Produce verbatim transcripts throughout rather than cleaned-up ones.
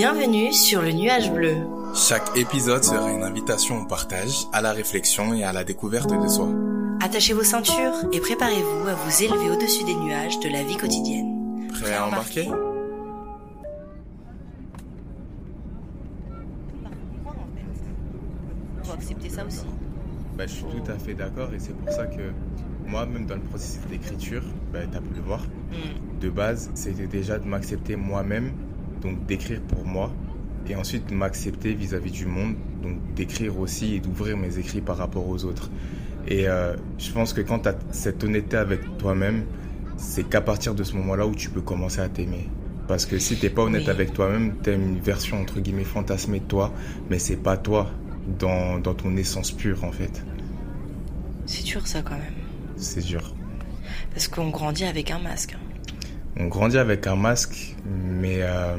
Bienvenue sur le Nuage Bleu. Chaque épisode sera une invitation au partage, à la réflexion et à la découverte de soi. Attachez vos ceintures et préparez-vous à vous élever au-dessus des nuages de la vie quotidienne. Prêt à embarquer ? On va accepter ça aussi. Bah, je suis tout à fait d'accord et c'est pour ça que moi, même dans le processus d'écriture, bah, tu as pu le voir, mm. de base, c'était déjà de m'accepter moi-même, donc d'écrire pour moi, et ensuite de m'accepter vis-à-vis du monde, donc d'écrire aussi et d'ouvrir mes écrits par rapport aux autres. Et euh, je pense que quand tu as cette honnêteté avec toi-même, c'est qu'à partir de ce moment-là où tu peux commencer à t'aimer. Parce que si t'es pas honnête oui. avec toi-même, t'aimes une version entre guillemets fantasmée de toi, mais c'est pas toi dans, dans ton essence pure en fait. C'est dur ça quand même. C'est dur. Parce qu'on grandit avec un masque. On grandit avec un masque, mais euh,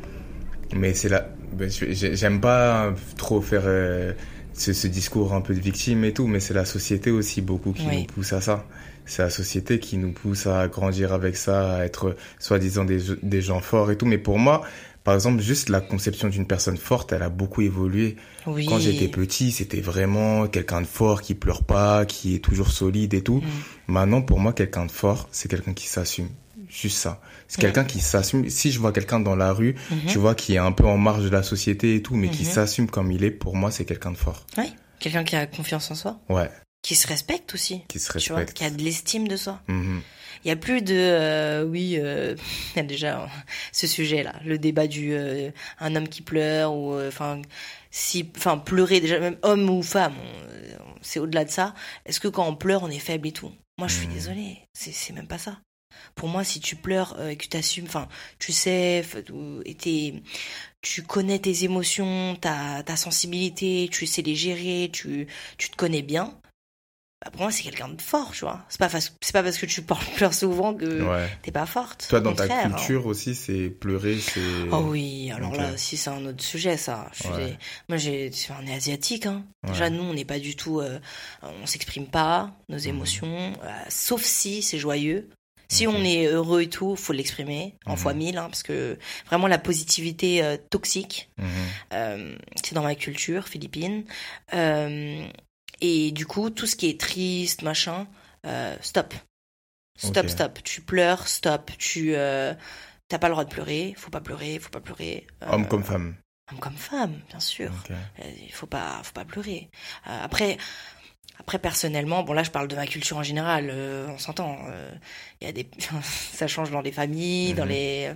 mais c'est là. Ben, j'aime pas trop faire euh, ce, ce discours un peu de victime et tout, mais c'est la société aussi beaucoup qui oui. nous pousse à ça. C'est la société qui nous pousse à grandir avec ça, à être soi-disant des des gens forts et tout. Mais pour moi, par exemple, juste la conception d'une personne forte, elle a beaucoup évolué. Oui. Quand j'étais petit, c'était vraiment quelqu'un de fort qui pleure pas, qui est toujours solide et tout. Mm. Maintenant, pour moi, quelqu'un de fort, c'est quelqu'un qui s'assume. Juste ça. C'est mm. quelqu'un qui s'assume. Si je vois quelqu'un dans la rue, mm-hmm. tu vois, qui est un peu en marge de la société et tout, mais mm-hmm. qui s'assume comme il est, pour moi, c'est quelqu'un de fort. Oui. Quelqu'un qui a confiance en soi. Ouais. Qui se respecte aussi. Qui se respecte. Tu vois, qui a de l'estime de soi. Mm-hmm. Il y a plus de euh, oui euh, il y a déjà euh, ce sujet là, le débat du euh, un homme qui pleure ou enfin euh, si enfin pleurer déjà même homme ou femme, on, c'est au-delà de ça. Est-ce que quand on pleure on est faible et tout? Moi je suis mmh. désolée, c'est c'est même pas ça. Pour moi, si tu pleures et euh, que tu assumes, enfin, tu sais, et t'es, tu connais tes émotions, ta ta sensibilité, tu sais les gérer, tu tu te connais bien. Bah pour moi c'est quelqu'un de fort, tu vois. C'est pas parce, c'est pas parce que tu pleures souvent que ouais. t'es pas forte. Toi dans ta culture hein. aussi c'est pleurer, c'est. Oh oui, alors okay. là si c'est un autre sujet ça. Je ouais. suis, moi j'ai, on est asiatique hein. Ouais. Déjà nous on n'est pas du tout, euh, on s'exprime pas nos émotions, mmh. euh, sauf si c'est joyeux. Si okay. on est heureux et tout, faut l'exprimer en mmh. fois mille, hein, parce que vraiment la positivité euh, toxique, mmh. euh, c'est dans ma culture philippine. Euh, Et du coup, tout ce qui est triste, machin, euh, stop. Stop, okay. stop. Tu pleures, stop. Tu euh, t'as pas le droit de pleurer. Faut pas pleurer, faut pas pleurer. Euh, homme comme femme. Homme comme femme, bien sûr. Okay. Il faut pas, faut pas pleurer. Euh, après, après personnellement, bon là, je parle de ma culture en général. Euh, on s'entend. Il euh, y a des, ça change dans les familles, mm-hmm. dans les.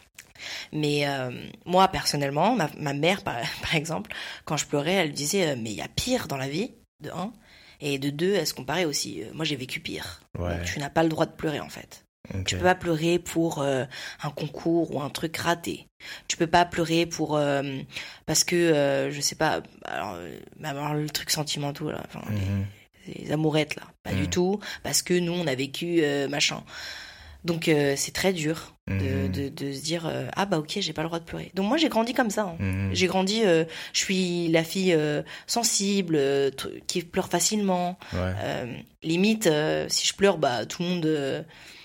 Mais euh, moi, personnellement, ma, ma mère, par, par exemple, quand je pleurais, elle disait mais il y a pire dans la vie. De un, et de deux, elle se comparait aussi. Euh, moi, j'ai vécu pire. Ouais. Donc, tu n'as pas le droit de pleurer, en fait. Okay. Tu peux pas pleurer pour euh, un concours ou un truc raté. Tu peux pas pleurer pour euh, parce que euh, je sais pas. Alors, alors le truc sentimental là, enfin, mm-hmm. les, les amourettes là, pas mm. du tout. Parce que nous, on a vécu euh, machin. Donc euh, c'est très dur de, mmh. de, de se dire euh, ah bah ok j'ai pas le droit de pleurer. Donc moi j'ai grandi comme ça. Hein. Mmh. J'ai grandi, euh, je suis la fille euh, sensible, euh, t- qui pleure facilement. Ouais. Euh, limite euh, si je pleure bah tout le monde euh,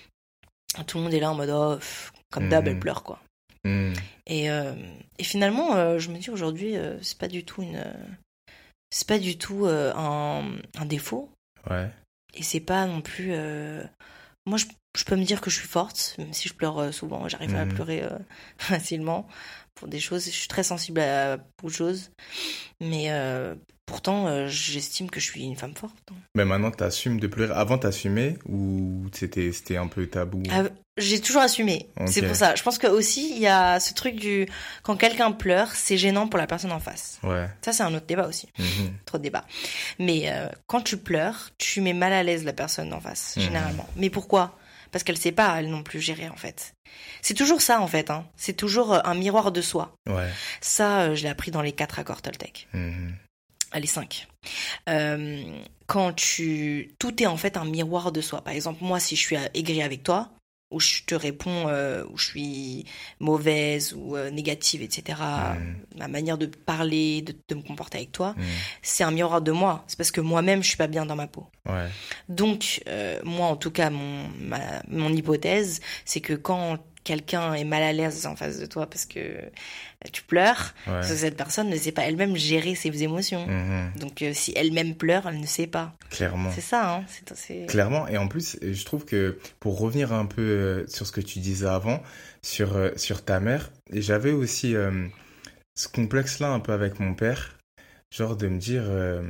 tout le monde est là en mode oh pff, comme mmh. d'hab elle pleure quoi. Mmh. Et euh, et finalement euh, je me dis aujourd'hui euh, c'est pas du tout une c'est pas du tout euh, un un défaut. Ouais. Et c'est pas non plus euh, moi je Je peux me dire que je suis forte, même si je pleure souvent. J'arrive mmh. à pleurer euh, facilement pour des choses. Je suis très sensible à beaucoup de choses. Mais euh, pourtant, euh, j'estime que je suis une femme forte. Mais maintenant, tu assumes de pleurer. Avant, tu assumais ou c'était, c'était un peu tabou? ah, J'ai toujours assumé. Okay. C'est pour ça. Je pense que aussi il y a ce truc du... Quand quelqu'un pleure, c'est gênant pour la personne en face. Ouais. Ça, c'est un autre débat aussi. Mmh. Trop de débat. Mais euh, quand tu pleures, tu mets mal à l'aise la personne en face, mmh. généralement. Mais pourquoi ? Parce qu'elle sait pas, elle non plus gérer en fait. C'est toujours ça en fait, hein. C'est toujours un miroir de soi. Ouais. Ça, euh, je l'ai appris dans les quatre accords Toltec. Mmh. Les cinq. Euh, quand tu, tout est en fait un miroir de soi. Par exemple, moi, si je suis aigrie avec toi, ou je te réponds, euh, ou je suis mauvaise ou euh, négative, et cetera. Mmh. Ma manière de parler, de, de me comporter avec toi, mmh. c'est un miroir de moi. C'est parce que moi-même, je suis pas bien dans ma peau. Ouais. Donc, euh, moi, en tout cas, mon, ma, mon hypothèse, c'est que quand quelqu'un est mal à l'aise en face de toi parce que tu pleures, Ouais. parce que cette personne ne sait pas elle-même gérer ses émotions. Mhm. Donc euh, si elle-même pleure, elle ne sait pas. Clairement. C'est ça, hein. C'est, c'est... Clairement, et en plus, je trouve que pour revenir un peu euh, sur ce que tu disais avant, sur, euh, sur ta mère, et j'avais aussi euh, ce complexe-là un peu avec mon père, genre de me dire, euh,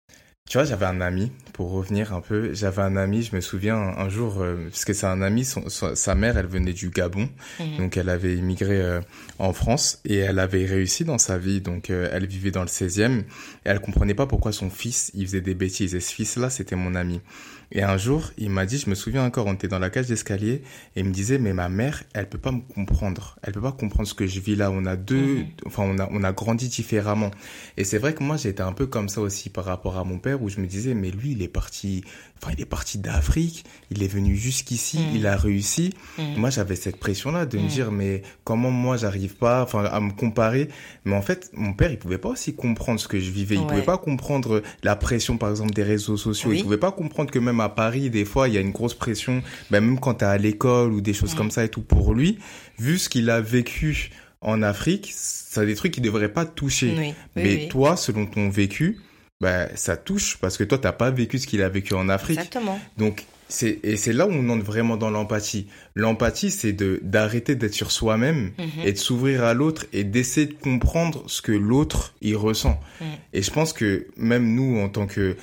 tu vois, j'avais un ami, pour revenir un peu, j'avais un ami, je me souviens un, un jour, euh, parce que c'est un ami, son, son- sa mère, elle venait du Gabon, Mhm. donc elle avait immigré euh, en France, et elle avait réussi dans sa vie, donc euh, elle vivait dans le seizième, et elle comprenait pas pourquoi son fils, il faisait des bêtises, et ce fils-là, c'était mon ami. Et un jour, il m'a dit, je me souviens encore, on était dans la cage d'escalier, et il me disait, mais ma mère, elle peut pas me comprendre. Elle peut pas comprendre ce que je vis là. On a deux, Mhm. enfin, on a, on a grandi différemment. Et c'est vrai que moi, j'étais un peu comme ça aussi par rapport à mon père, où je me disais, mais lui, il est parti, enfin, il est parti d'Afrique, il est venu jusqu'ici, Mhm. il a réussi. Mhm. Moi, j'avais cette pression-là de me Mhm. dire, mais comment moi, j'arrive pas, enfin, à me comparer. Mais en fait, mon père, il pouvait pas aussi comprendre ce que je vivais. Il Ouais. pouvait pas comprendre la pression, par exemple, des réseaux sociaux. Oui. Il pouvait pas comprendre que même à Paris, des fois, il y a une grosse pression, ben, même quand t'es à l'école ou des choses Mhm. comme ça et tout. Pour lui, vu ce qu'il a vécu en Afrique, c'est des trucs qui devraient pas te toucher. Oui, oui, Mais oui. toi, selon ton vécu, ben, ça touche parce que toi, t'as pas vécu ce qu'il a vécu en Afrique. Exactement. Donc, c'est, et c'est là où on entre vraiment dans l'empathie. L'empathie, c'est de, d'arrêter d'être sur soi-même Mhm. et de s'ouvrir à l'autre et d'essayer de comprendre ce que l'autre, il ressent. Mhm. Et je pense que même nous, en tant que,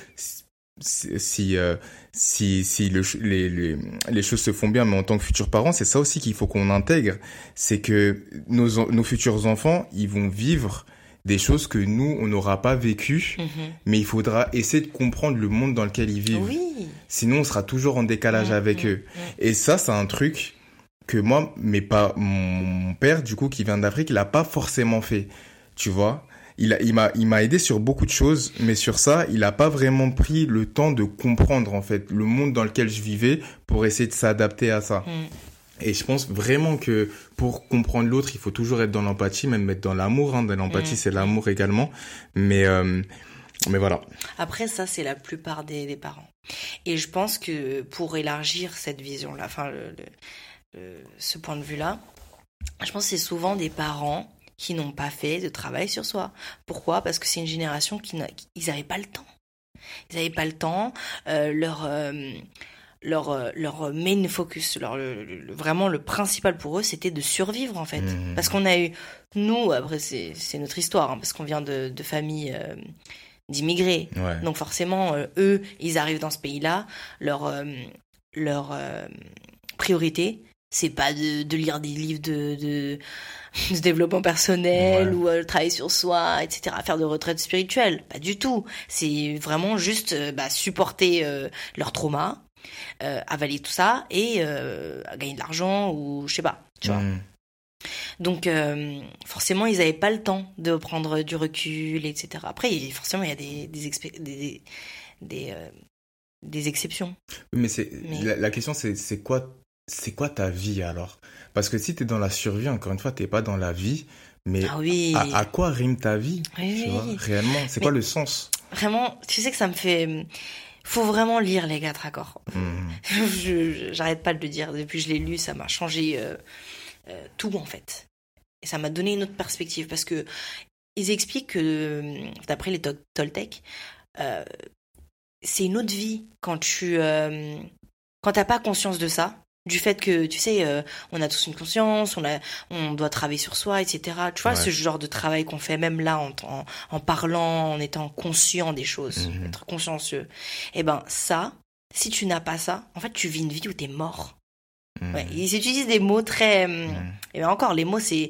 si, si, euh, si, si le, ch- les, les, les choses se font bien, mais en tant que futurs parents, c'est ça aussi qu'il faut qu'on intègre. C'est que nos, en- nos futurs enfants, ils vont vivre des choses que nous, on n'aura pas vécues, Mhm. mais il faudra essayer de comprendre le monde dans lequel ils vivent. Oui. Sinon, on sera toujours en décalage Mhm. avec eux. Mhm. Et ça, c'est un truc que moi, mais pas mon, mon père, du coup, qui vient d'Afrique, il a pas forcément fait. Tu vois? Il a, il m'a, il m'a aidé sur beaucoup de choses, mais sur ça, il a pas vraiment pris le temps de comprendre, en fait, le monde dans lequel je vivais pour essayer de s'adapter à ça. Mhm. Et je pense vraiment que pour comprendre l'autre, il faut toujours être dans l'empathie, même être dans l'amour, hein. Dans l'empathie, Mhm. c'est l'amour également. Mais, euh, mais voilà. Après, ça, c'est la plupart des, des parents. Et je pense que pour élargir cette vision-là, enfin, le, le- le- ce point de vue-là, je pense que c'est souvent des parents qui n'ont pas fait de travail sur soi. Pourquoi ? Parce que c'est une génération qui n'a, qui- ils n'avaient pas le temps. Ils n'avaient pas le temps. Euh, leur, euh, leur, euh, leur main focus, leur, le- le- vraiment le principal pour eux, c'était de survivre en fait. Mhm. Parce qu'on a eu, nous, après c'est, c'est notre histoire, hein, parce qu'on vient de, de familles euh, d'immigrés. Ouais. Donc forcément, euh, eux, ils arrivent dans ce pays-là, leur, euh, leur euh, priorité, c'est pas de, de lire des livres de, de, de développement personnel Ouais. ou euh, travailler sur soi, et cetera, faire de retraite spirituelle. Pas du tout. C'est vraiment juste euh, bah, supporter euh, leur trauma, euh, avaler tout ça et euh, gagner de l'argent ou je sais pas, tu vois. Mhm. Donc euh, forcément, ils n'avaient pas le temps de prendre du recul, et cetera. Après, il- forcément, il y a des des expé- des, des, euh, des exceptions. Oui, Mais c'est Mais- la, la question, c'est c'est quoi c'est quoi ta vie alors? Parce que si t'es dans la survie, encore une fois, t'es pas dans la vie. Mais Ah oui. à, à quoi rime ta vie? Oui, Tu vois, oui. réellement, c'est Mais- quoi le sens? Vraiment, tu sais que ça me fait... Faut vraiment lire les quatre accords. Mhm. Je- je- J'arrête pas de le dire. Depuis que je l'ai lu, ça m'a changé euh, euh, tout en fait. Et ça m'a donné une autre perspective parce que ils expliquent que, euh, d'après les Tol- Toltecs, euh, c'est une autre vie quand tu euh, quand t'as pas conscience de ça, du fait que tu sais, euh, on a tous une conscience, on a, on doit travailler sur soi, et cetera. Tu vois, Ouais. ce genre de travail qu'on fait même là en, en, en parlant, en étant conscient des choses, Mhm. être consciencieux. Eh ben ça, si tu n'as pas ça, en fait, tu vis une vie où t'es mort. Mhm. Ouais, ils utilisent des mots très. hum, Mhm. Et bien encore, les mots, c'est.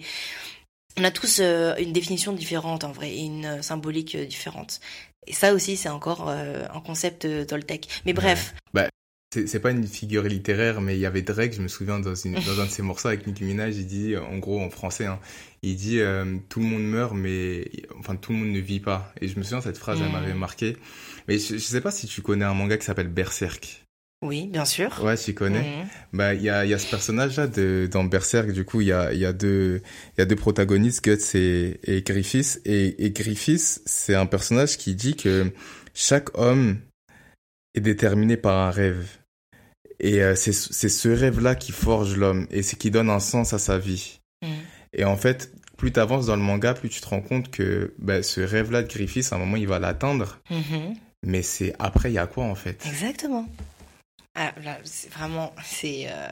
On a tous euh, une définition différente en vrai, et une euh, symbolique euh, différente. Et ça aussi, c'est encore euh, un concept euh, Toltec. Mais bref, C'est, c'est pas une figure littéraire, mais il y avait Drake, je me souviens, dans, une, dans un de ses morceaux avec Nicki Minaj, il dit, en gros, en français, hein, il dit euh, tout le monde meurt, mais enfin tout le monde ne vit pas. Et je me souviens, cette phrase, elle Mm. m'avait marqué. Mais je, je sais pas si tu connais un manga qui s'appelle Berserk. oui, bien sûr. Ouais, tu connais. Mhm. Bah, il y a, il y a ce personnage-là de, dans Berserk, du coup, il y a, il y a deux, il y a deux protagonistes, Guts et, et Griffiths. Et, et Griffiths, c'est un personnage qui dit que chaque homme est déterminé par un rêve. Et euh, c'est, c'est ce rêve-là qui forge l'homme et c'est qui donne un sens à sa vie. Mmh. Et en fait, plus tu avances dans le manga, plus tu te rends compte que bah, ce rêve-là de Griffith, à un moment, il va l'atteindre. Mmh. Mais c'est après, il y a quoi en fait? Exactement. Ah, là, c'est vraiment... c'est euh...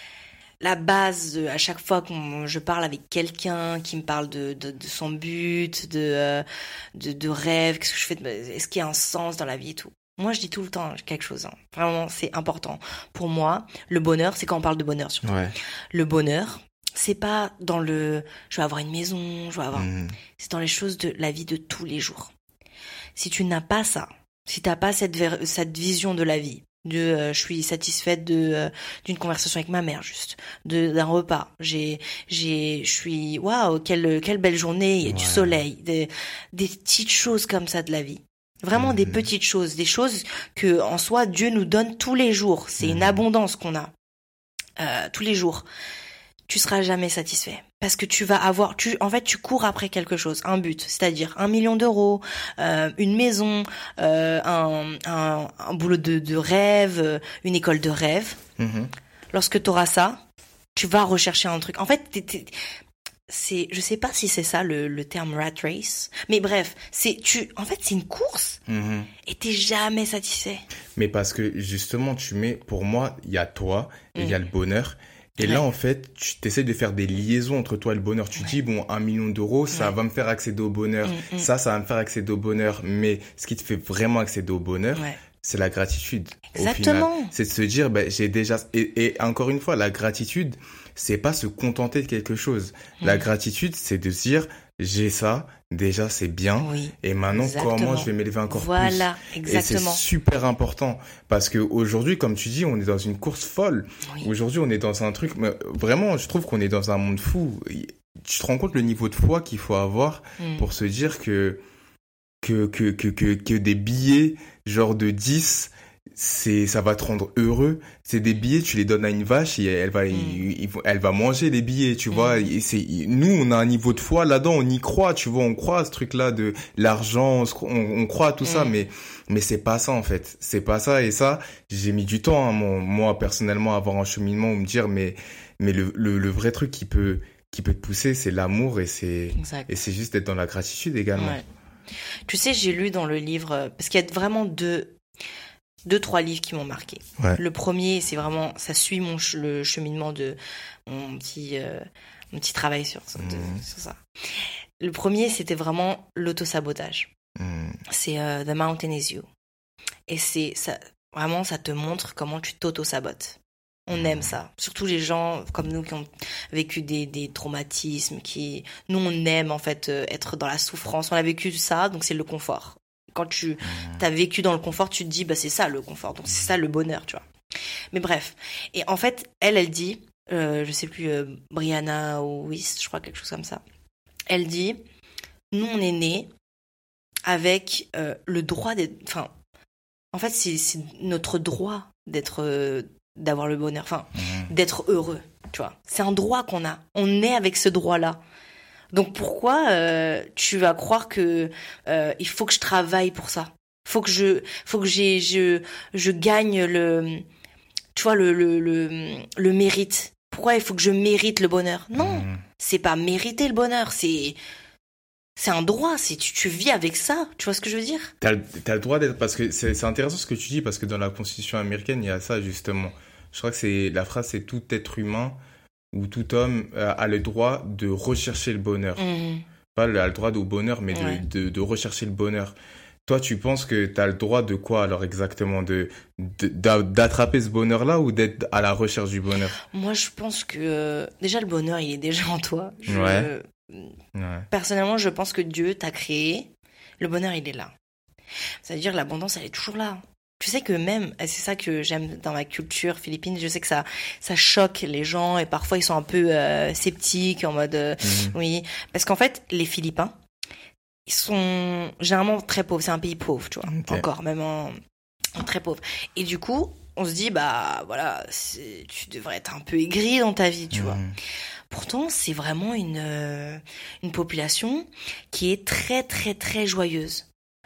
la base, de, à chaque fois que je parle avec quelqu'un qui me parle de, de, de son but, de, euh, de, de rêve, qu'est-ce que je fais, de, est-ce qu'il y a un sens dans la vie et tout. Moi, je dis tout le temps quelque chose. Hein. Vraiment, c'est important. Pour moi, le bonheur, c'est quand on parle de bonheur surtout. Ouais. Le bonheur, c'est pas dans le « je vais avoir une maison, je vais avoir… Mmh. » C'est dans les choses de la vie de tous les jours. Si tu n'as pas ça, si tu n'as pas cette, ver- cette vision de la vie, de euh, je suis satisfaite de euh, d'une conversation avec ma mère juste de d'un repas, j'ai j'ai je suis waouh, quelle quelle belle journée, il y a ouais. du soleil, des des petites choses comme ça de la vie. Vraiment mmh. des petites choses, des choses que en soi Dieu nous donne tous les jours, c'est mmh. une abondance qu'on a euh, tous les jours. Tu seras jamais satisfait parce que tu vas avoir, tu, en fait, tu cours après quelque chose, un but, c'est-à-dire un million d'euros, euh, une maison, euh, un, un, un boulot de, de rêve, une école de rêve. Mm-hmm. Lorsque tu auras ça, tu vas rechercher un truc. En fait, t'es, t'es, c'est, je sais pas si c'est ça le, le terme rat race, mais bref, c'est, tu, en fait, c'est une course mm-hmm. et t'es jamais satisfait. Mais parce que justement, tu mets, pour moi, il y a toi et il mm. y a le bonheur. Et ouais. là, en fait, tu essaies de faire des liaisons entre toi et le bonheur. Tu ouais. dis, bon, un million d'euros, ça ouais. va me faire accéder au bonheur. Mmh, mmh. Ça, ça va me faire accéder au bonheur. Mais ce qui te fait vraiment accéder au bonheur, ouais. c'est la gratitude. Exactement. Au final. C'est de se dire, ben, j'ai déjà... Et, et encore une fois, la gratitude, c'est pas se contenter de quelque chose. Mmh. La gratitude, c'est de se dire, j'ai ça, déjà, c'est bien. Oui. Et maintenant, exactement. Comment je vais m'élever encore voilà, plus. Voilà, exactement. Et c'est super important. Parce que aujourd'hui, comme tu dis, on est dans une course folle. Oui. Aujourd'hui, on est dans un truc... Mais vraiment, je trouve qu'on est dans un monde fou. Tu te rends compte le niveau de foi qu'il faut avoir mm. pour se dire que, que, que, que, que, que des billets genre de dix... c'est ça va te rendre heureux. C'est des billets, tu les donnes à une vache et elle va mm. il, il, elle va manger les billets, tu mm. vois. Et c'est nous on a un niveau de foi là-dedans, on y croit, tu vois, on croit à ce truc-là de l'argent, on, on croit à tout mm. ça, mais mais c'est pas ça en fait, c'est pas ça. Et ça, j'ai mis du temps, hein, mon, moi personnellement, à avoir un cheminement où me dire mais mais le le, le vrai truc qui peut qui peut te pousser, c'est l'amour et c'est exact. Et c'est juste d'être dans la gratitude également. Ouais. Tu sais, j'ai lu dans le livre parce qu'il y a vraiment deux deux trois livres qui m'ont marqué. Ouais. Le premier, c'est vraiment ça suit mon ch- le cheminement de mon petit euh, mon petit travail sur de, mmh. sur ça. Le premier, c'était vraiment l'autosabotage. Mmh. C'est euh, The Mountain Is You. Et c'est ça vraiment ça te montre comment tu t'auto-sabotes. On mmh. aime ça, surtout les gens comme nous qui ont vécu des des traumatismes, qui nous on aime en fait euh, être dans la souffrance. On a vécu ça, donc c'est le confort. Quand tu mmh. as vécu dans le confort, tu te dis, bah, c'est ça le confort, donc c'est ça le bonheur, tu vois. Mais bref. Et en fait, elle, elle dit, euh, je sais plus, euh, Brianna ou Wyss, je crois, quelque chose comme ça. Elle dit, nous, on est nés avec euh, le droit d'être, enfin, en fait, c'est, c'est notre droit d'être, euh, d'avoir le bonheur, enfin, mmh. d'être heureux, tu vois. C'est un droit qu'on a. On est avec ce droit-là. Donc pourquoi euh, tu vas croire que euh, il faut que je travaille pour ça, faut que je faut que j'ai je je gagne le tu vois le le le le mérite. Pourquoi il faut que je mérite le bonheur? Non, mmh. c'est pas mériter le bonheur, c'est c'est un droit, c'est tu, tu vis avec ça, tu vois ce que je veux dire? T'as t'as le droit d'être parce que c'est c'est intéressant ce que tu dis parce que dans la Constitution américaine, il y a ça justement. Je crois que c'est la phrase c'est tout être humain où tout homme euh, a le droit de rechercher le bonheur. Mmh. Pas le, a le droit au bonheur, mais de, ouais. de, de rechercher le bonheur. Toi, tu penses que tu as le droit de quoi alors exactement de, de, d'attraper ce bonheur-là ou d'être à la recherche du bonheur? Moi, je pense que euh, déjà le bonheur, il est déjà en toi. Je, ouais. euh, ouais. Personnellement, je pense que Dieu t'a créé. Le bonheur, il est là. C'est-à-dire l'abondance, elle est toujours là. Tu sais que même, c'est ça que j'aime dans ma culture philippine, je sais que ça ça choque les gens et parfois ils sont un peu euh, sceptiques en mode euh, mmh. oui, parce qu'en fait les Philippins ils sont généralement très pauvres, c'est un pays pauvre, tu vois, okay. encore même en, en très pauvre. Et du coup, on se dit bah voilà, c'est, tu devrais être un peu aigri dans ta vie, tu mmh. vois. Pourtant, c'est vraiment une euh, une population qui est très très très joyeuse.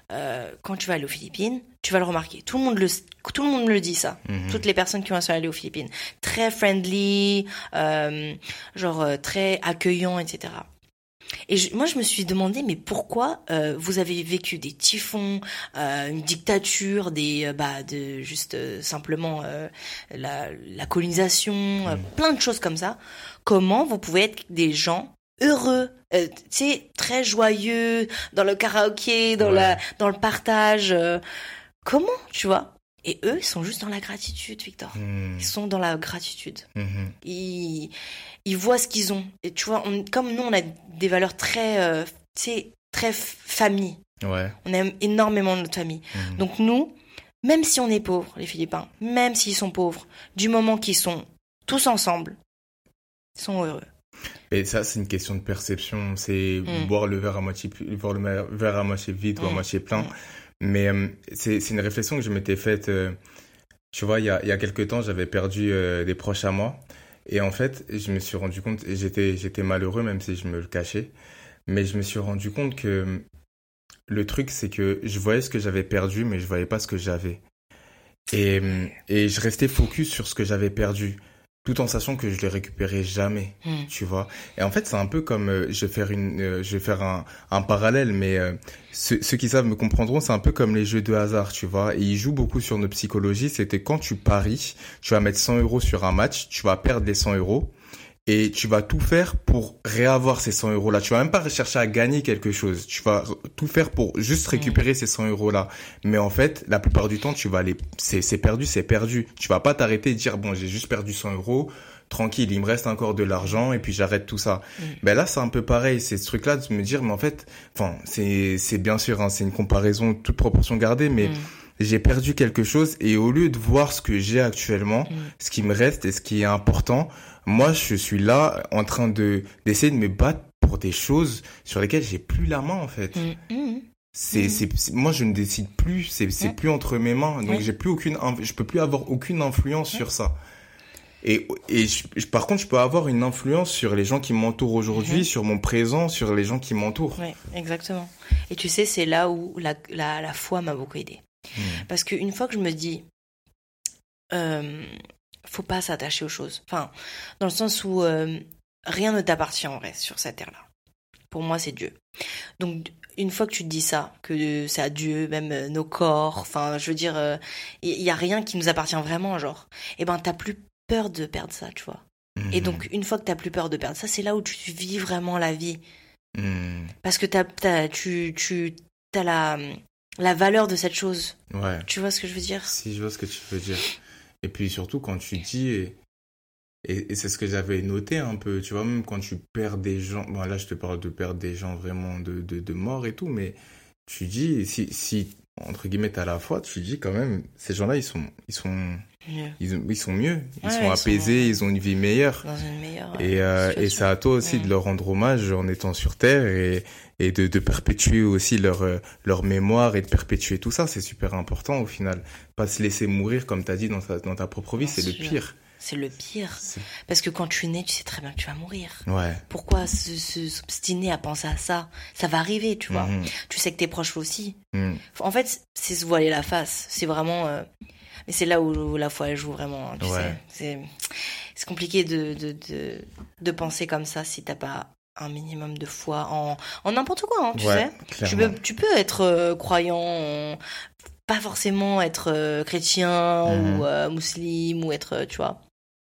euh, quand tu vas aller aux Philippines, tu vas le remarquer. Tout le monde le, tout le monde me le dit ça. Mm-hmm. Toutes les personnes qui vont aller aux Philippines, très friendly, euh, genre euh, très accueillant, et cetera. Et je, moi, je me suis demandé, mais pourquoi euh, vous avez vécu des typhons, euh, une dictature, des, euh, bah, de juste euh, simplement euh, la, la colonisation, mmh. euh, plein de choses comme ça. Comment vous pouvez être des gens heureux, euh, tu sais, très joyeux, dans le karaoké, dans ouais. la, dans le partage. Euh, comment, tu vois? Et eux, ils sont juste dans la gratitude, Victor. Mmh. Ils sont dans la gratitude. Mmh. Ils, ils voient ce qu'ils ont. Et tu vois, on, comme nous, on a des valeurs très, euh, tu sais, très famille. Ouais. On aime énormément notre famille. Mmh. Donc nous, même si on est pauvres, les Philippins, même s'ils sont pauvres, du moment qu'ils sont tous ensemble, ils sont heureux. Et ça, c'est une question de perception. C'est mmh. boire le verre à moitié, voir le verre à moitié vide mmh. ou à moitié plein. Mmh. Mais euh, c'est, c'est une réflexion que je m'étais faite, euh, tu vois, il y a, il y a quelques temps, j'avais perdu euh, des proches à moi. Et en fait, je me suis rendu compte, et j'étais, j'étais malheureux, même si je me le cachais. Mais je me suis rendu compte que le truc, c'est que je voyais ce que j'avais perdu, mais je voyais pas ce que j'avais. Et, et je restais focus sur ce que j'avais perdu, tout en sachant que je les récupérais jamais, mmh. tu vois. Et en fait, c'est un peu comme, euh, je vais faire une, euh, je vais faire un, un parallèle, mais euh, ceux, ceux qui savent me comprendront, c'est un peu comme les jeux de hasard, tu vois. Et ils jouent beaucoup sur notre psychologie. C'était quand tu paries, tu vas mettre cent euros sur un match, tu vas perdre les cent euros. Et tu vas tout faire pour réavoir ces cent euros-là. Tu vas même pas chercher à gagner quelque chose. Tu vas tout faire pour juste récupérer mmh. ces cent euros-là. Mais en fait, la plupart du temps, tu vas aller, c'est, c'est perdu, c'est perdu. Tu vas pas t'arrêter et dire, bon, j'ai juste perdu cent euros. Tranquille, il me reste encore de l'argent et puis j'arrête tout ça. Mmh. Ben là, c'est un peu pareil. C'est ce truc-là de me dire, mais en fait, enfin, c'est, c'est bien sûr, hein, c'est une comparaison toute proportion gardée, mais mmh. j'ai perdu quelque chose et au lieu de voir ce que j'ai actuellement, mmh. ce qui me reste et ce qui est important, moi, je suis là en train de d'essayer de me battre pour des choses sur lesquelles j'ai plus la main, en fait. Mmh. Mmh. C'est, mmh. c'est, c'est, moi, je ne décide plus. C'est, c'est mmh. plus entre mes mains. Donc, mmh. j'ai plus aucune, je peux plus avoir aucune influence mmh. sur ça. Et, et je, par contre, je peux avoir une influence sur les gens qui m'entourent aujourd'hui, mmh. sur mon présent, sur les gens qui m'entourent. Oui, exactement. Et tu sais, c'est là où la, la, la foi m'a beaucoup aidée. Mmh. Parce qu'une fois que je me dis, euh, faut pas s'attacher aux choses. Enfin, dans le sens où euh, rien ne t'appartient en vrai sur cette terre-là. Pour moi, c'est Dieu. Donc, une fois que tu te dis ça, que c'est à Dieu, même euh, nos corps, enfin, je veux dire, il euh, y, y a rien qui nous appartient vraiment, genre. Eh ben, t'as plus peur de perdre ça, tu vois. Mmh. Et donc, une fois que t'as plus peur de perdre ça, c'est là où tu vis vraiment la vie. Mmh. Parce que t'as, t'as, tu, tu, t'as la, la valeur de cette chose. Ouais. Tu vois ce que je veux dire ? Si, je vois ce que tu veux dire. Et puis surtout quand tu dis, et, et, et c'est ce que j'avais noté un peu, tu vois, même quand tu perds des gens, bon là je te parle de perdre des gens vraiment de, de, de mort et tout, mais tu dis, si, si entre guillemets t'as la foi, tu dis quand même, ces gens-là ils sont, ils sont, ils, ils sont mieux, ils ouais, sont ils apaisés, sont... ils ont une vie meilleure. Dans une meilleure et, euh, et c'est à toi aussi mmh. de leur rendre hommage en étant sur Terre et, et de, de perpétuer aussi leur, leur mémoire et de perpétuer tout ça, c'est super important au final. Pas se laisser mourir, comme tu as dit dans ta, dans ta propre vie, bien c'est sûr. Le pire. C'est le pire. C'est... Parce que quand tu es né, tu sais très bien que tu vas mourir. Ouais. Pourquoi se, se, s'obstiner à penser à ça ? Ça va arriver, tu vois. Mmh. Tu sais que tes proches aussi. Mmh. En fait, c'est se voiler la face. C'est vraiment... Euh... Mais c'est là où, où la foi elle joue vraiment, hein, tu ouais. sais. C'est, c'est compliqué de, de, de, de penser comme ça si t'as pas un minimum de foi en, en n'importe quoi, hein, tu ouais, sais. Tu peux, tu peux être euh, croyant, euh, pas forcément être euh, chrétien mmh. ou euh, musulman ou être, tu vois.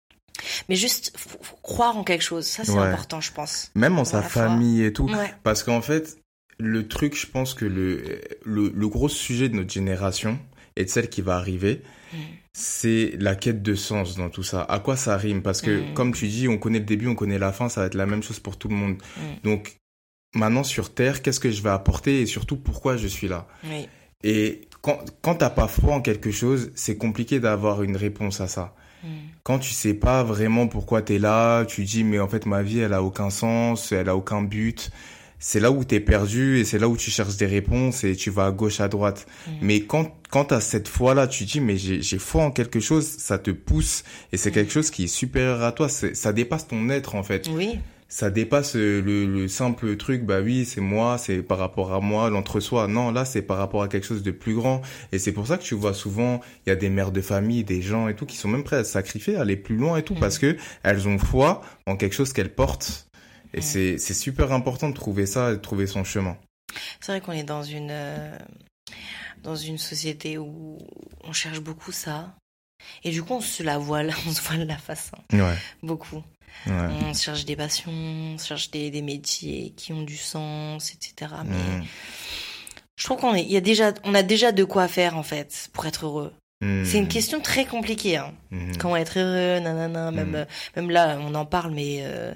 Mais juste faut, faut croire en quelque chose, ça c'est ouais. important, je pense. Même en sa famille foi. Et tout. Ouais. Parce qu'en fait, le truc, je pense que le, le, le gros sujet de notre génération et de celle qui va arriver, mmh. c'est la quête de sens dans tout ça. À quoi ça rime ? Parce que, mmh. comme tu dis, on connaît le début, on connaît la fin, ça va être la même chose pour tout le monde. Mmh. Donc, maintenant, sur Terre, qu'est-ce que je vais apporter et surtout, pourquoi je suis là ? Oui. Et quand, quand t'as pas foi en quelque chose, c'est compliqué d'avoir une réponse à ça. Mmh. Quand tu sais pas vraiment pourquoi t'es là, tu dis, mais en fait, ma vie, elle a aucun sens, elle a aucun but. C'est là où t'es perdu et c'est là où tu cherches des réponses et tu vas à gauche, à droite. Mmh. Mais quand, quand t'as cette foi-là, tu dis, mais j'ai, j'ai foi en quelque chose, ça te pousse et c'est mmh. quelque chose qui est supérieur à toi. C'est, ça dépasse ton être, en fait. Oui. ça dépasse le, le simple truc, bah oui, c'est moi, c'est par rapport à moi, l'entre-soi. Non, là, c'est par rapport à quelque chose de plus grand. Et c'est pour ça que tu vois souvent, il y a des mères de famille, des gens et tout, qui sont même prêts à se sacrifier, à aller plus loin et tout, mmh. parce que elles ont foi en quelque chose qu'elles portent. Et mmh. c'est, c'est super important de trouver ça, de trouver son chemin. C'est vrai qu'on est dans une, euh, dans une société où on cherche beaucoup ça. Et du coup, on se la voile, on se voile la face. Hein. Ouais. Beaucoup. Ouais. On cherche des passions, on cherche des, des métiers qui ont du sens, et cetera. Mais mmh. je trouve qu'on est, il y a déjà, on a déjà de quoi faire, en fait, pour être heureux. Mmh. C'est une question très compliquée, hein. Mmh. Comment être heureux, nanana, même, mmh. euh, même là, on en parle, mais euh,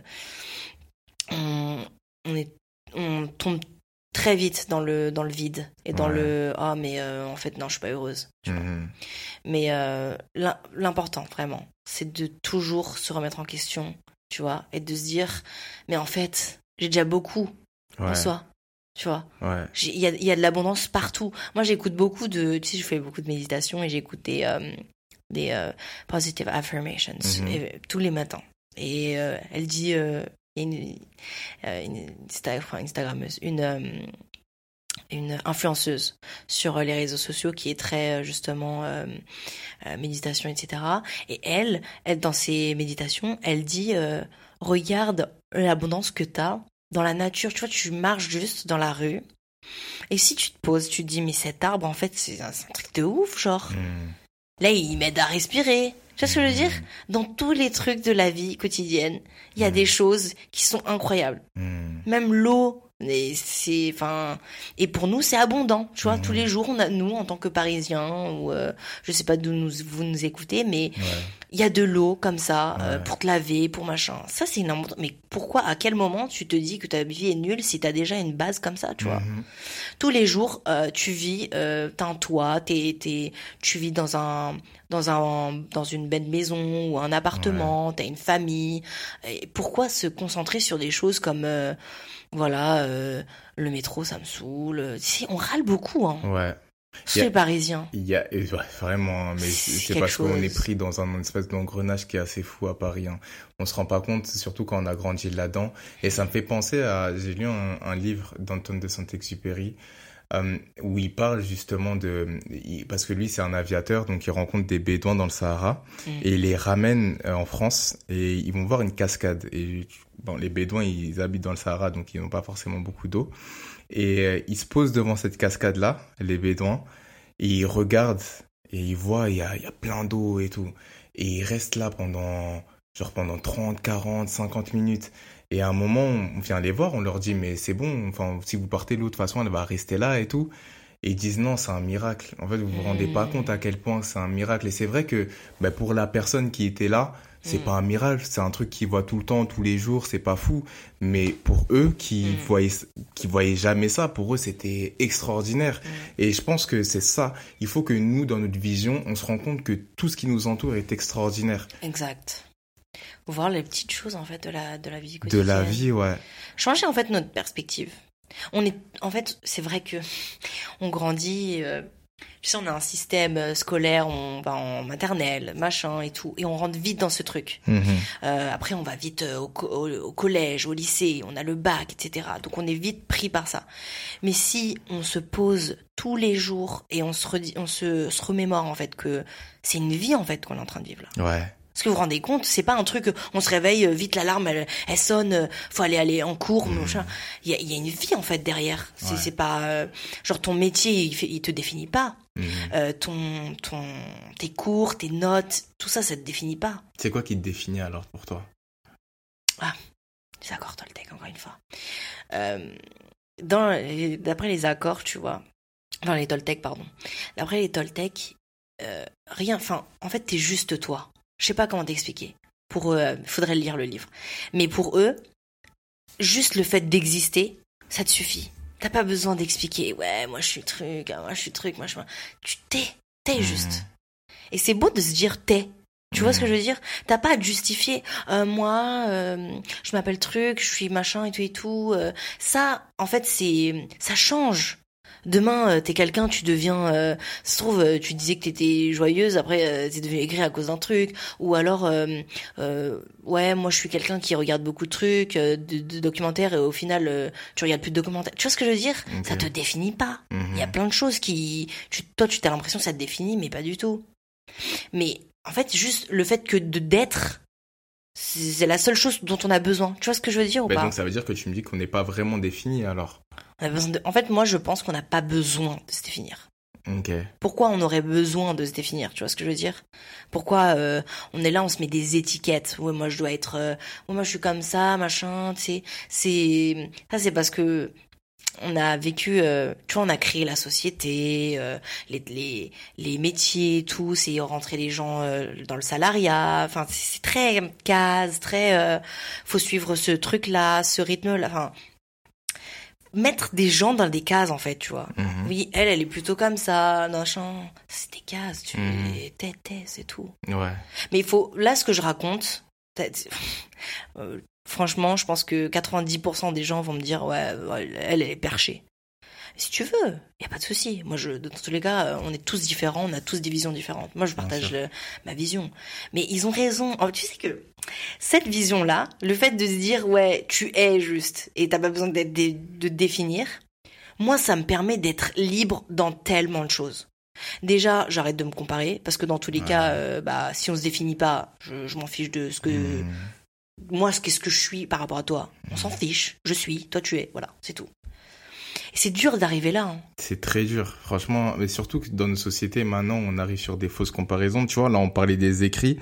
on, on, est, on tombe très vite dans le dans le vide et dans ouais. le ah mais euh, en fait non je suis pas heureuse tu vois. Mmh. Mais euh, l'important vraiment c'est de toujours se remettre en question, tu vois, et de se dire mais en fait j'ai déjà beaucoup ouais. en soi, tu vois. Il y a il y a de l'abondance partout. Moi j'écoute beaucoup de tu sais je fais beaucoup de méditation et j'écoute des euh, des euh, positive affirmations mmh. et, tous les matins et euh, elle dit euh, une, une, une Instagrammeuse, une, une influenceuse sur les réseaux sociaux qui est très justement euh, méditation, et cetera. Et elle, elle dans ses méditations, elle dit euh, regarde l'abondance que t'as dans la nature. Tu vois, tu marches juste dans la rue et si tu te poses, tu te dis mais cet arbre en fait c'est un, c'est un truc de ouf, genre. Mmh. Là, il m'aide à respirer. Tu vois ce que je veux dire ? Dans tous les trucs de la vie quotidienne, il y a mmh. des choses qui sont incroyables. Mmh. Même l'eau, et c'est, enfin, et pour nous c'est abondant. Tu vois, mmh. tous les jours, on a nous en tant que Parisiens ou euh, je sais pas d'où nous, vous nous écoutez, mais il ouais. y a de l'eau comme ça ouais. euh, pour te laver, pour machin. Ça c'est une abondance. Mais pourquoi ? À quel moment tu te dis que ta vie est nulle si t'as déjà une base comme ça, tu vois ? Mmh. Tous les jours, euh, tu vis, euh, t'as un toit, t'es, t'es, tu vis dans un dans un dans une belle maison ou un appartement, ouais. t'as une famille. Et pourquoi se concentrer sur des choses comme euh, voilà euh, le métro ça me saoule. Si on râle beaucoup hein. Ouais. Chez les Parisiens. Il y a ouais, vraiment mais c'est, c'est parce chose. qu'on est pris dans un espèce d'engrenage qui est assez fou à Paris hein. On se rend pas compte surtout quand on a grandi là-dedans et ça me fait penser à j'ai lu un, un livre d'Antoine de Saint-Exupéry Euh, où il parle justement de il, parce que lui c'est un aviateur donc il rencontre des bédouins dans le Sahara mmh. et il les ramène euh, en France et ils vont voir une cascade et bon les bédouins ils habitent dans le Sahara donc ils n'ont pas forcément beaucoup d'eau et euh, ils se posent devant cette cascade là les bédouins et ils regardent et ils voient il y a il y a plein d'eau et tout et ils restent là pendant genre pendant trente, quarante, cinquante minutes. Et à un moment, on vient les voir, on leur dit, mais c'est bon, enfin, si vous partez de l'autre façon, elle va rester là et tout. Et ils disent, non, c'est un miracle. En fait, vous vous rendez pas compte à quel point c'est un miracle. Et c'est vrai que, bah, pour la personne qui était là, c'est mmh. pas un miracle, c'est un truc qu'ils voient tout le temps, tous les jours, c'est pas fou. Mais pour eux, qui mmh. voyaient, qui voyaient jamais ça, pour eux, c'était extraordinaire. Mmh. Et je pense que c'est ça. Il faut que nous, dans notre vision, on se rend compte que tout ce qui nous entoure est extraordinaire. Exact. Voir les petites choses en fait de la de la vie quotidienne. De la vie, ouais. Changer en fait notre perspective. On est en fait, c'est vrai que on grandit. Euh, tu sais, on a un système scolaire, on va en maternelle, machin et tout, et on rentre vite dans ce truc. Mmh. Euh, après, on va vite au, au, au collège, au lycée, on a le bac, et cetera. Donc, on est vite pris par ça. Mais si on se pose tous les jours et on se redit, on se, se remémore en fait que c'est une vie en fait qu'on est en train de vivre là. Ouais. Est-ce que vous vous rendez compte, c'est pas un truc, on se réveille, vite l'alarme, elle, elle sonne, faut aller aller en cours, mmh. machin. Il y a, il y a une vie en fait derrière. C'est, ouais. c'est pas euh, genre ton métier, il, fait, il te définit pas. Mmh. Euh, ton, ton, tes cours, tes notes, tout ça, ça te définit pas. C'est quoi qui te définit alors pour toi ? Ah, les accords Toltec encore une fois. Euh, dans les, d'après les accords, tu vois, enfin les Toltec pardon. D'après les Toltec, euh, rien, enfin en fait t'es juste toi. Je sais pas comment t'expliquer. Pour eux, il faudrait lire le livre. Mais pour eux, juste le fait d'exister, ça te suffit. T'as pas besoin d'expliquer. Ouais, moi je suis truc, moi je suis truc, moi je suis... Tu t'es, t'es juste. Et c'est beau de se dire t'es. Tu vois ce que je veux dire ? T'as pas à te justifier. Euh, moi, euh, je m'appelle truc, je suis machin et tout et tout. Euh, ça, en fait, c'est, ça change. Demain, euh, t'es quelqu'un, tu deviens... Euh, ça se trouve, euh, tu disais que t'étais joyeuse, après euh, t'es devenue aigrie à cause d'un truc. Ou alors, euh, euh, ouais, moi je suis quelqu'un qui regarde beaucoup de trucs, euh, de, de documentaires, et au final, euh, tu regardes plus de documentaires. Tu vois ce que je veux dire? Okay. Ça te définit pas. Il mm-hmm. y a plein de choses qui... Tu, toi, tu t'as l'impression que ça te définit, mais pas du tout. Mais en fait, juste le fait que de d'être... C'est la seule chose dont on a besoin. Tu vois ce que je veux dire ou bah pas? Donc ça veut dire que tu me dis qu'on n'est pas vraiment défini alors. On a besoin de... En fait, moi, je pense qu'on n'a pas besoin de se définir. Ok. Pourquoi on aurait besoin de se définir? Tu vois ce que je veux dire? Pourquoi euh, on est là, on se met des étiquettes? Ouais, moi, je dois être... Euh... Ouais, moi, je suis comme ça, machin, tu sais. C'est... Ça, c'est parce que on a vécu... Euh... Tu vois, on a créé la société, euh, les, les, les métiers, tout. C'est rentrer les gens euh, dans le salariat. Enfin, c'est très case, très... Euh... Faut suivre ce truc-là, ce rythme-là. Enfin... Mettre des gens dans des cases, en fait, tu vois. Mmh. Oui, elle, elle est plutôt comme ça, machin. C'est des cases, tu mmh. t'es, t'es, c'est tout. Ouais. Mais il faut... Là, ce que je raconte... Euh, franchement, je pense que quatre-vingt-dix pour cent des gens vont me dire « Ouais, elle, elle est perchée. » Si tu veux, il y a pas de souci. Moi, je, dans tous les cas, on est tous différents, on a tous des visions différentes. Moi, je partage le, ma vision. Mais ils ont raison. Oh, tu sais que cette vision-là, le fait de se dire, ouais, tu es juste et t'as pas besoin d'être de, de définir, moi, ça me permet d'être libre dans tellement de choses. Déjà, j'arrête de me comparer parce que dans tous les ouais. cas, euh, bah, si on se définit pas, je, je m'en fiche de ce que... Mmh. Moi, qu'est-ce que je suis par rapport à toi? On s'en fiche. Je suis, toi tu es. Voilà, c'est tout. Et c'est dur d'arriver là. Hein. C'est très dur, franchement. Mais surtout que dans nos sociétés, maintenant, on arrive sur des fausses comparaisons. Tu vois, là, on parlait des écrits.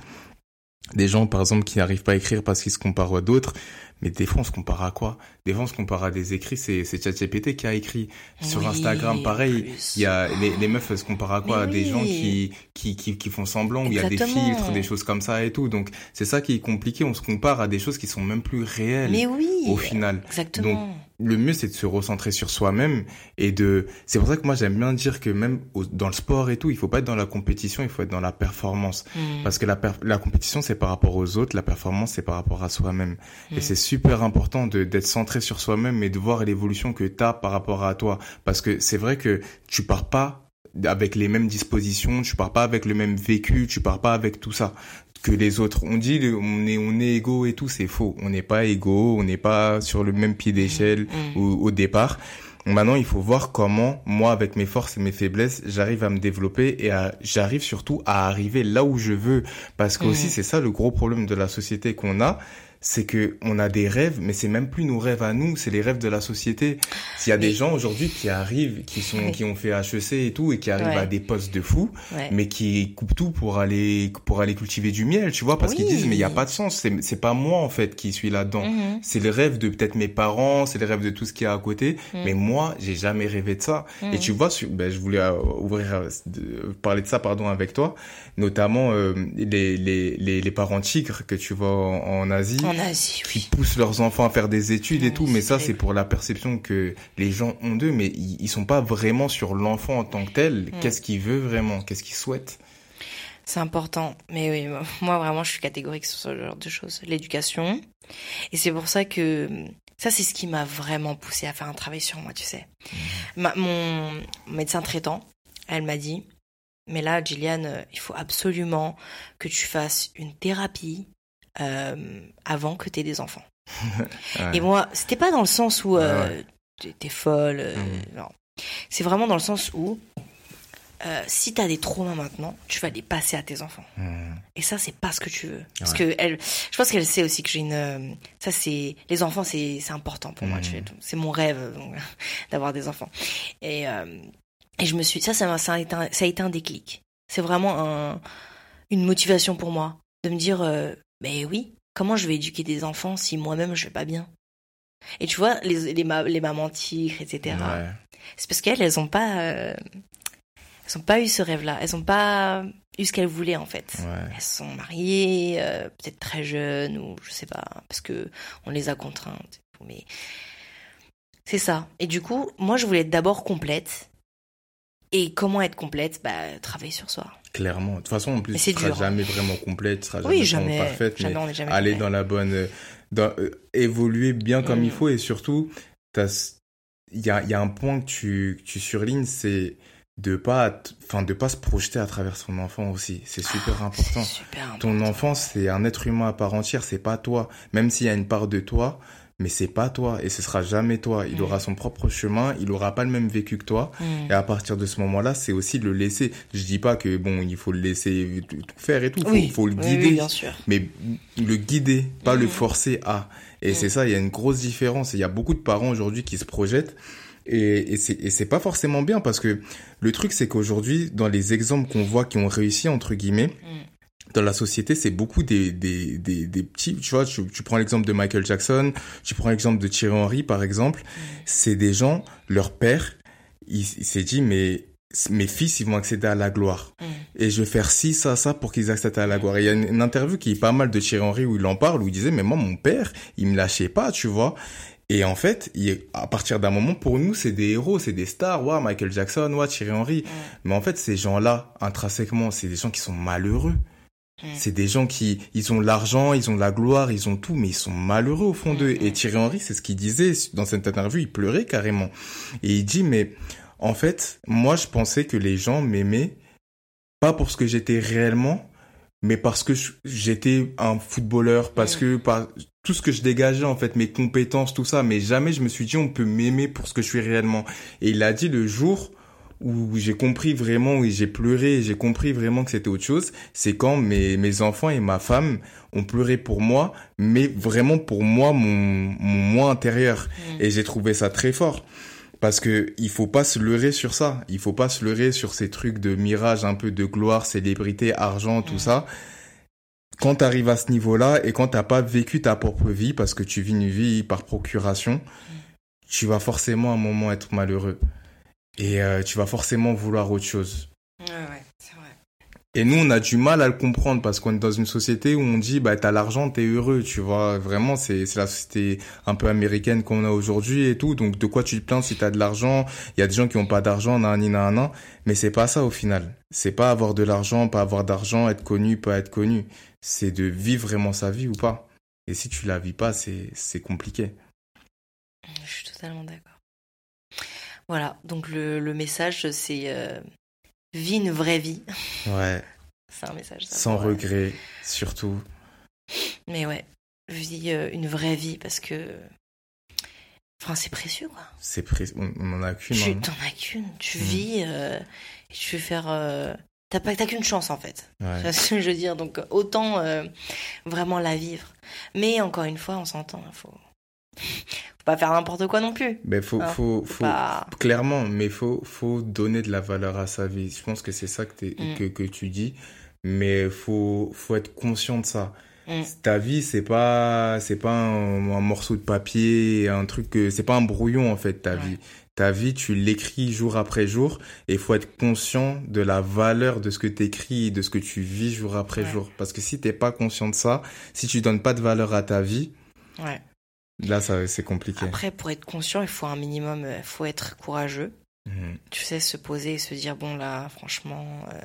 Des gens, par exemple, qui n'arrivent pas à écrire parce qu'ils se comparent à d'autres. Mais des fois, on se compare à quoi? Des fois, on se compare à des écrits. C'est, c'est ChatGPT qui a écrit. Sur oui, Instagram, pareil. Il y a, les, les meufs, elles se comparent à quoi? À oui. des gens qui, qui, qui, qui font semblant, où il y a des filtres, des choses comme ça et tout. Donc, c'est ça qui est compliqué. On se compare à des choses qui sont même plus réelles. Mais oui. Au final. Exactement. Donc, le mieux, c'est de se recentrer sur soi-même et de, c'est pour ça que moi, j'aime bien dire que même au, dans le sport et tout, il faut pas être dans la compétition, il faut être dans la performance. Mmh. Parce que la, per, la compétition, c'est par rapport aux autres, la performance, c'est par rapport à soi-même. Mmh. Et c'est super important de, d'être centré sur soi-même et de voir l'évolution que t'as par rapport à toi. Parce que c'est vrai que tu pars pas avec les mêmes dispositions, tu pars pas avec le même vécu, tu pars pas avec tout ça que les autres. On dit on est on est égaux et tout, c'est faux. On n'est pas égaux, on n'est pas sur le même pied d'échelle mmh. au, au départ. Maintenant, il faut voir comment moi, avec mes forces et mes faiblesses, j'arrive à me développer et à, j'arrive surtout à arriver là où je veux. Parce que mmh. aussi, c'est ça le gros problème de la société qu'on a. C'est que on a des rêves, mais c'est même plus nos rêves à nous, c'est les rêves de la société. S'il y a mais... des gens aujourd'hui qui arrivent, qui sont, qui ont fait H E C et tout, et qui arrivent ouais. à des postes de fous, ouais. mais qui coupent tout pour aller, pour aller cultiver du miel, tu vois, parce oui. qu'ils disent, mais il y a pas de sens, c'est, c'est pas moi, en fait, qui suis là-dedans. Mm-hmm. C'est le rêve de peut-être mes parents, c'est le rêve de tout ce qu'il y a à côté, mm. mais moi, j'ai jamais rêvé de ça. Mm. Et tu vois, ben, je voulais ouvrir, de, parler de ça, pardon, avec toi, notamment, euh, les, les, les, les parents tigres que tu vois en, en Asie. En Asie, oui. Qui poussent leurs enfants à faire des études oui, et tout, mais ça c'est pour la perception que les gens ont d'eux, mais ils, ils sont pas vraiment sur l'enfant en tant que tel. Mm. Qu'est-ce qu'il veut vraiment? Qu'est-ce qu'il souhaite? C'est important, mais oui, moi vraiment je suis catégorique sur ce genre de choses. L'éducation, et c'est pour ça que ça c'est ce qui m'a vraiment poussée à faire un travail sur moi, tu sais. Mm. Ma, mon médecin traitant, elle m'a dit, mais là Gillian, il faut absolument que tu fasses une thérapie Euh, avant que t'aies des enfants. ouais. Et moi, c'était pas dans le sens où euh, ouais, ouais. t'es folle, euh, mmh. non. C'est vraiment dans le sens où euh, si t'as des traumas maintenant, tu vas les passer à tes enfants. Mmh. Et ça, c'est pas ce que tu veux. Parce ouais. que elle, je pense qu'elle sait aussi que j'ai une. Ça, c'est les enfants, c'est c'est important pour mmh. moi. Tu sais, c'est mon rêve donc, d'avoir des enfants. Et euh, et je me suis, ça, ça m'a, ça a été un, ça a été un déclic. C'est vraiment un une motivation pour moi de me dire. Euh, Mais oui, comment je vais éduquer des enfants si moi-même je vais pas bien? Et tu vois, les, les, les mamans tigres, et cetera. Ouais. C'est parce qu'elles, elles ont pas, euh, elles ont pas eu ce rêve-là. Elles ont pas eu ce qu'elles voulaient en fait. Ouais. Elles sont mariées, euh, peut-être très jeunes ou je sais pas, parce que on les a contraintes. Mais c'est ça. Et du coup, moi, je voulais être d'abord complète. Et comment être complète? Bah, travailler sur soi. Clairement. De toute façon, en plus, tu ne seras dur, jamais hein. vraiment complète, tu seras jamais, oui, jamais vraiment parfaite, jamais, mais on est jamais aller complet. dans la bonne, dans, euh, évoluer bien comme mmh. il faut et surtout, t'as, il y a, y a un point que tu, que tu surlignes, c'est de pas, enfin, de pas se projeter à travers son enfant aussi. C'est super Ah, important. c'est super important. Ton enfant, c'est un être humain à part entière, c'est pas toi. Même s'il y a une part de toi, mais c'est pas toi et ce sera jamais toi. Il Mm. aura son propre chemin, il aura pas le même vécu que toi. Mm. Et à partir de ce moment-là, c'est aussi de le laisser. Je dis pas que bon, il faut le laisser tout tout faire et tout. Faut, Oui, faut le oui, guider. oui, bien sûr. Mais le guider, pas Mm. le forcer à. Et Mm. c'est ça, il y a une grosse différence. Il y a beaucoup de parents aujourd'hui qui se projettent. Et, et c'est, et c'est pas forcément bien parce que le truc, c'est qu'aujourd'hui, dans les exemples qu'on voit qui ont réussi, entre guillemets, Mm. dans la société, c'est beaucoup des, des, des, des petits, tu vois, tu, tu prends l'exemple de Michael Jackson, tu prends l'exemple de Thierry Henry, par exemple. Mm. C'est des gens, leur père, il, il s'est dit, mais mes fils, ils vont accéder à la gloire. Mm. Et je vais faire ci, ça, ça pour qu'ils accèdent à la gloire. Et il y a une, une interview qui est pas mal de Thierry Henry où il en parle, où il disait, mais moi, mon père, il me lâchait pas, tu vois. Et en fait, il, à partir d'un moment, pour nous, c'est des héros, c'est des stars. Ouais, Michael Jackson, ouais, Thierry Henry. Mm. Mais en fait, ces gens-là, intrinsèquement, c'est des gens qui sont malheureux. Mm. C'est des gens qui, ils ont l'argent, ils ont la gloire, ils ont tout, mais ils sont malheureux au fond Mm, d'eux. mm. Et Thierry Henry, c'est ce qu'il disait dans cette interview, il pleurait carrément. Et il dit, mais en fait, moi, je pensais que les gens m'aimaient, pas pour ce que j'étais réellement, mais parce que je- j'étais un footballeur, parce Mm. que par tout ce que je dégageais, en fait, mes compétences, tout ça, mais jamais je me suis dit, on peut m'aimer pour ce que je suis réellement. Et il a dit le jour où j'ai compris vraiment, où j'ai pleuré, et j'ai compris vraiment que c'était autre chose, c'est quand mes, mes enfants et ma femme ont pleuré pour moi, mais vraiment pour moi, mon, mon moi intérieur. Mm. Et j'ai trouvé ça très fort. Parce que il faut pas se leurrer sur ça. Il faut pas se leurrer sur ces trucs de mirage, un peu de gloire, célébrité, argent, tout Mm. ça. Quand t'arrives à ce niveau-là et quand t'as pas vécu ta propre vie, parce que tu vis une vie par procuration, tu vas forcément à un moment être malheureux. Et euh, tu vas forcément vouloir autre chose. Ouais, ouais, c'est vrai. Et nous, on a du mal à le comprendre parce qu'on est dans une société où on dit, bah, t'as l'argent, t'es heureux, tu vois. Vraiment, c'est, c'est la société un peu américaine qu'on a aujourd'hui et tout. Donc, de quoi tu te plains si t'as de l'argent? Il y a des gens qui ont pas d'argent, nan, nan, nan. Mais c'est pas ça au final. C'est pas avoir de l'argent, pas avoir d'argent, être connu, pas être connu. C'est de vivre vraiment sa vie ou pas. Et si tu la vis pas, c'est, c'est compliqué. Je suis totalement d'accord. Voilà, donc le, le message, c'est euh, vis une vraie vie. Ouais. C'est un message. Ça, Sans ouais. regret, surtout. Mais ouais, vis euh, une vraie vie parce que. Enfin, c'est précieux, quoi. C'est pré... on, on en a qu'une. Tu hein. t'en as qu'une. Tu Mm. vis euh, et tu veux faire. euh, T'as pas, t'as qu'une chance, en fait. Ouais. C'est ce que je veux dire. Donc, autant euh, vraiment la vivre. Mais encore une fois, on s'entend. Il faut... faut pas faire n'importe quoi non plus. Mais faut, Hein, faut, faut faut, pas- clairement, mais faut, faut donner de la valeur à sa vie. Je pense que c'est ça que, t'es, Mm. que, que tu dis. Mais faut, faut être conscient de ça. Mm. Ta vie, c'est pas, c'est pas un, un morceau de papier, un truc que, c'est pas un brouillon, en fait, ta Ouais. vie. Ta vie, tu l'écris jour après jour et il faut être conscient de la valeur de ce que t'écris et de ce que tu vis jour après Ouais. jour. Parce que si t'es pas conscient de ça, si tu donnes pas de valeur à ta vie, Ouais. là, ça, c'est compliqué. Après, pour être conscient, il faut un minimum. Il faut être courageux. Mhm. Tu sais, se poser et se dire bon, là, franchement. Euh...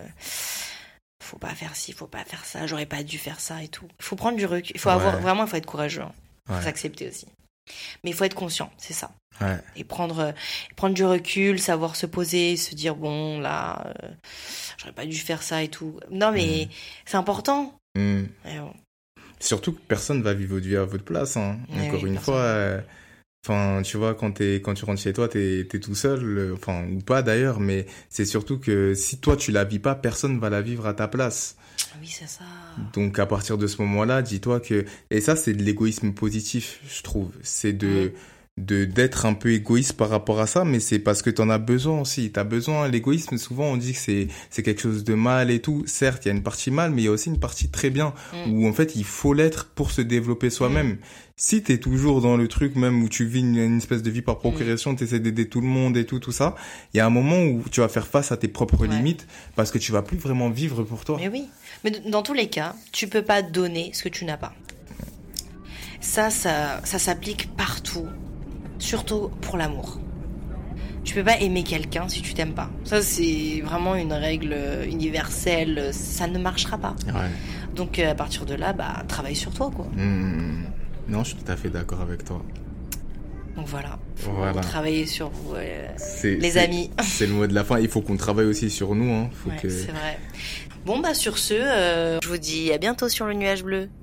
Faut pas faire ci, faut pas faire ça, j'aurais pas dû faire ça et tout. Il faut prendre du recul. Il faut avoir Ouais. vraiment, il faut être courageux. Hein. Il faut Ouais. s'accepter aussi. Mais il faut être conscient, c'est ça. Ouais. Et prendre, euh, prendre du recul, savoir se poser, se dire bon là, euh, j'aurais pas dû faire ça et tout. Non mais Mhm. c'est important. Mhm. Et bon. Surtout que personne va vivre votre vie à votre place. Hein. Oui, Encore oui, une personne. fois, euh, enfin, tu vois, quand t'es, quand tu rentres chez toi, t'es, t'es tout seul, euh, enfin, ou pas d'ailleurs, mais c'est surtout que si toi tu la vis pas, personne va la vivre à ta place. Oui c'est ça. Donc à partir de ce moment-là, dis-toi que, et ça c'est de l'égoïsme positif, je trouve. C'est de, de d'être un peu égoïste par rapport à ça, mais c'est parce que t'en as besoin aussi. T'as besoin. L'égoïsme, souvent on dit que c'est c'est quelque chose de mal et tout. Certes, il y a une partie mal, mais il y a aussi une partie très bien Mm. où en fait il faut l'être pour se développer soi-même. Si t'es toujours dans le truc même où tu vis une, une espèce de vie par procuration, t'essaies d'aider tout le monde et tout tout ça, il y a un moment où tu vas faire face à tes propres Ouais. limites parce que tu vas plus vraiment vivre pour toi. Mais oui. Mais d- dans tous les cas, tu peux pas donner ce que tu n'as pas. Ça, ça, ça s'applique partout, surtout pour l'amour. Tu peux pas aimer quelqu'un si tu t'aimes pas. Ça, c'est vraiment une règle universelle. Ça ne marchera pas. Ouais. Donc, euh, à partir de là, bah, travaille sur toi, quoi. Mmh. Non, je suis tout à fait d'accord avec toi. Donc voilà, faut Voilà. travailler sur vous, euh, C'est, les c'est, amis. C'est le mot de la fin. Il faut qu'on travaille aussi sur nous. Hein. Faut Ouais, que... c'est vrai. Bon, bah sur ce, euh, je vous dis à bientôt sur le nuage bleu.